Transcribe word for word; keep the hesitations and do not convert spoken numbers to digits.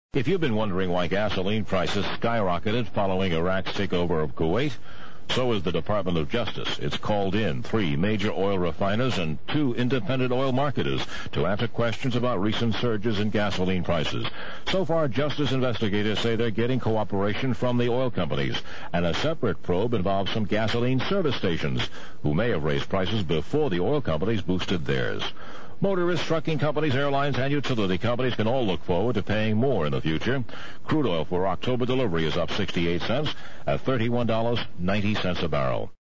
If you've been wondering why gasoline prices skyrocketed following Iraq's takeover of Kuwait, so is the Department of Justice. It's called in three major oil refiners and two independent oil marketers to answer questions about recent surges in gasoline prices. So far, Justice investigators say they're getting cooperation from the oil companies, and a separate probe involves some gasoline service stations who may have raised prices before the oil companies boosted theirs. Motorists, trucking companies, airlines, and utility companies can all look forward to paying more in the future. Crude oil for October delivery is up sixty-eight cents at thirty-one dollars and ninety cents a barrel.